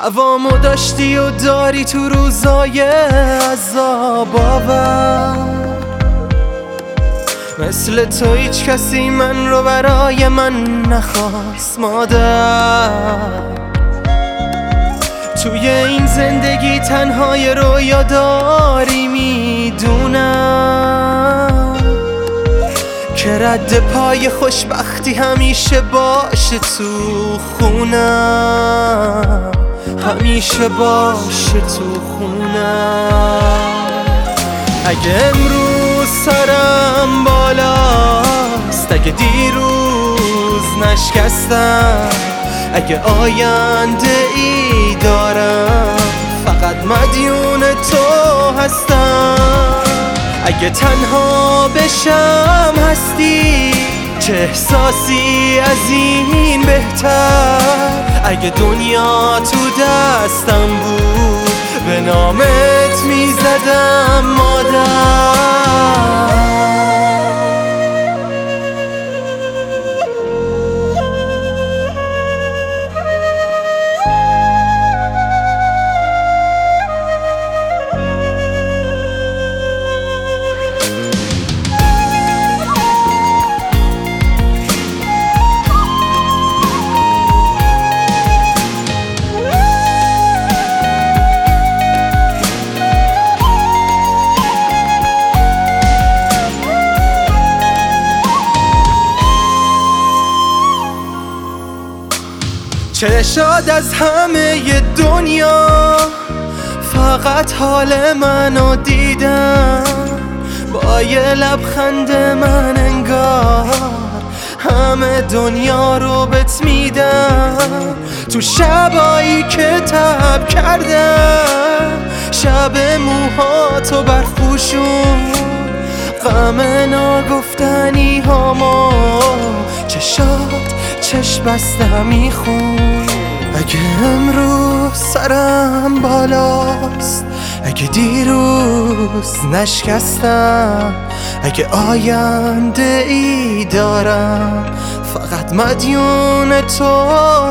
هوامو داشتی و داری تو روزای عذاب آور. مثل تو هیچ کسی من رو برای من نخواست مادر. توی این زندگی تنهای رویا داری میدونم که رد پای خوشبختی همیشه باشه تو خونم، همیشه باشه تو خونم. اگه امروز سرم بالاست، اگه دیروز نشکستم، اگه آینده ای دارم فقط مدیون تو هستم. اگه تنها بشم هستی چه احساسی از این بهتر. اگه دنیا تو دستم بود به نامت میزدم مادر. چشاد از همه دنیا فقط حال منو دیدن، با یه لبخند من انگار همه دنیا رو بهت میدم. تو شبایی که تب کردم، شب موهاتو برفوشون، غم ناگفتنی هامو چشات چشم بسته میخون. اگه امروز سرم بالاست، اگه دیروز نشکستم، اگه آینده ای دارم فقط مدیون تو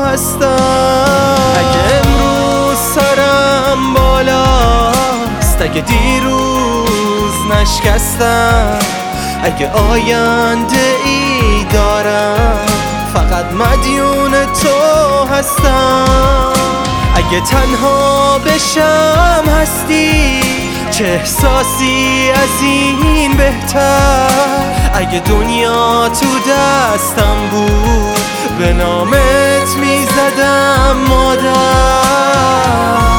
هستم. اگه امروز سرم بالاست، اگه دیروز نشکستم، اگه آینده ای دارم فقط مدیون تو هستم. اگه تنها بشم هستی چه احساسی از این بهتر. اگه دنیا تو دستم بود به نامت میزدم مادر.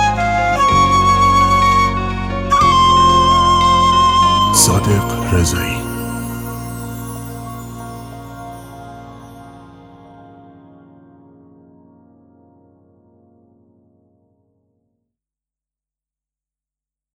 صادق رضایی.